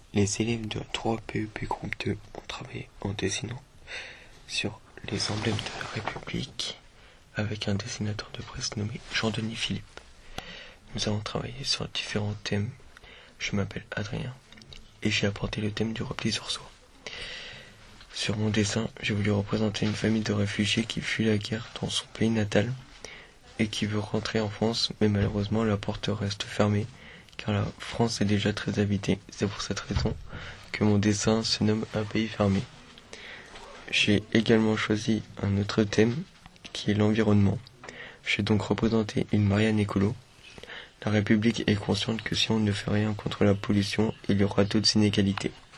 Les élèves de la 3 PEP groupe 2 ont travaillé en dessinant sur les emblèmes de la République avec un dessinateur de presse nommé Jean-Denis Philippe. Nous avons travaillé sur différents thèmes. Je m'appelle Adrien et j'ai apporté le thème du repli sur soi. Sur mon dessin, j'ai voulu représenter une famille de réfugiés qui fuit la guerre dans son pays natal et qui veut rentrer en France, mais malheureusement la porte reste fermée car la France est déjà très habitée. C'est pour cette raison que mon dessin se nomme Un pays fermé. J'ai également choisi un autre thème qui est l'environnement. J'ai donc représenté une Marianne écolo. La République est consciente que si on ne fait rien contre la pollution, il y aura d'autres inégalités.